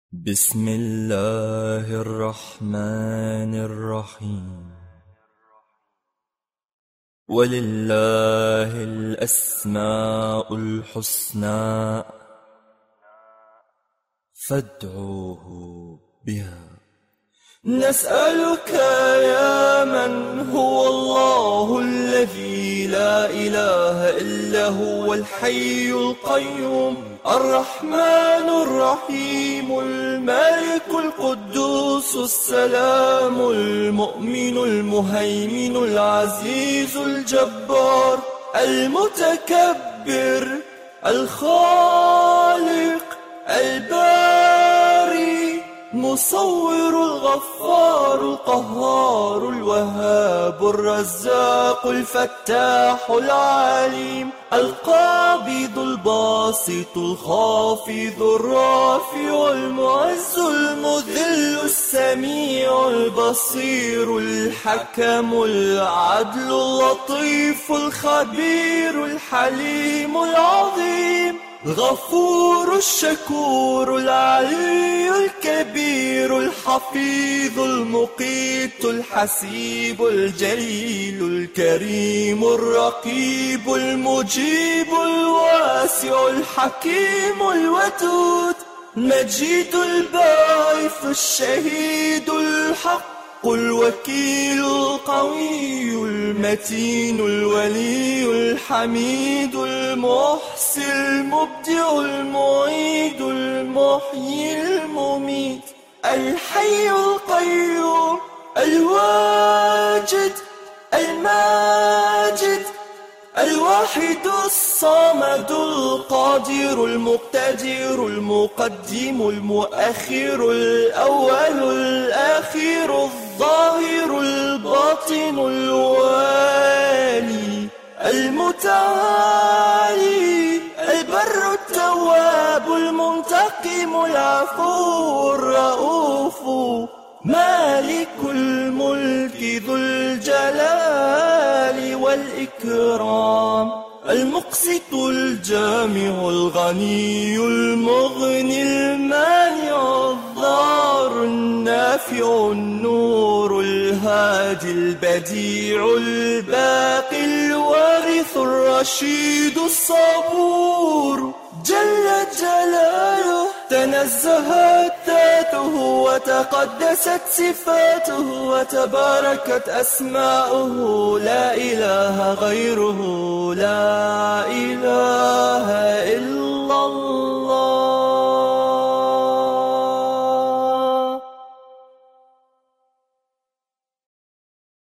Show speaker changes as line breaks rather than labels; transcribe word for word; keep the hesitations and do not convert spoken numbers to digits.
بسم الله الرحمن الرحيم. ولله الأسماء الحسنى فادعوه بها. نسألك يا من هو الله الذي لا إله إلا هو الحي القيوم الرحمن الرحيم الملك القدوس السلام المؤمن المهيمن العزيز الجبار المتكبر الخالق الباري مصور الغفار القهار الوهاب الرزاق الفتاح العليم القابض الباسط الخافض الرافع المعز المذل السميع البصير الحكم العدل اللطيف الخبير الحليم العظيم الغفور الشكور العلي الكبير الحفيظ المقيت الحسيب الجليل الكريم الرقيب المجيب الواسع الحكيم الودود المجيد الباعث الشهيد الحق الوكيل القوي المتين الولي الحميد المحسن المبدع المعيد المحيي المميت الحي القيوم الواجد الماجد الواحد الصمد القادر المقتدر المقدم المؤخر الأول الآخر الظاهر الباطن الوالي المتعالي البر التواب المنتقم العفو الرؤوف مالك الملك ذو الجلال والإكرام المقسط الجامع الغني المغني المانع الضار النافع النور الهادي البديع الباقي الوارث الرشيد الصبور جل جلاله تنزهت ذاته وتقدست صفاته وتباركت أسماؤه لا إله غيره لا إله إلا